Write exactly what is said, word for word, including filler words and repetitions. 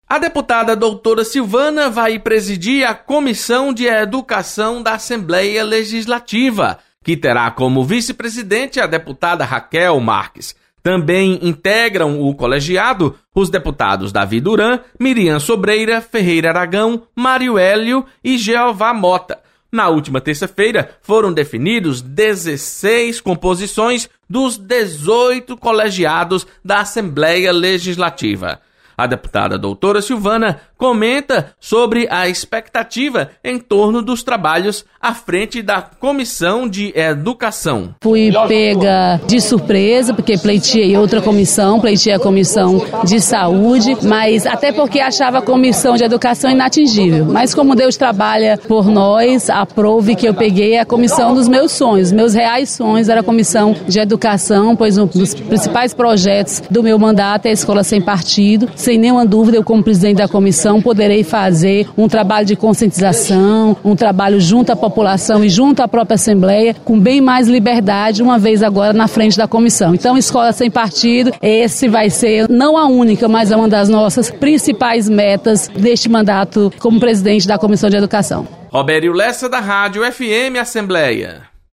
A deputada doutora Silvana vai presidir a Comissão de Educação da Assembleia Legislativa, que terá como vice-presidente a deputada Raquel Marques. Também integram o colegiado os deputados Davi Duran, Miriam Sobreira, Ferreira Aragão, Mário Hélio e Jeová Mota. Na última terça-feira, foram definidos dezesseis composições dos dezoito colegiados da Assembleia Legislativa. A deputada doutora Silvana comenta sobre a expectativa em torno dos trabalhos à frente da Comissão de Educação. Fui pega de surpresa, porque pleiteei outra comissão, pleiteei a Comissão de Saúde, mas até porque achava a Comissão de Educação inatingível. Mas como Deus trabalha por nós, aprove que eu peguei a comissão dos meus sonhos. Meus reais sonhos era a Comissão de Educação, pois um dos principais projetos do meu mandato é a Escola Sem Partido. Sem nenhuma dúvida, eu como presidente da comissão poderei fazer um trabalho de conscientização, um trabalho junto à população e junto à própria Assembleia, com bem mais liberdade, uma vez agora na frente da comissão. Então, Escola Sem Partido, esse vai ser não a única, mas uma das nossas principais metas deste mandato como presidente da Comissão de Educação. Robério Lessa, da Rádio F M Assembleia.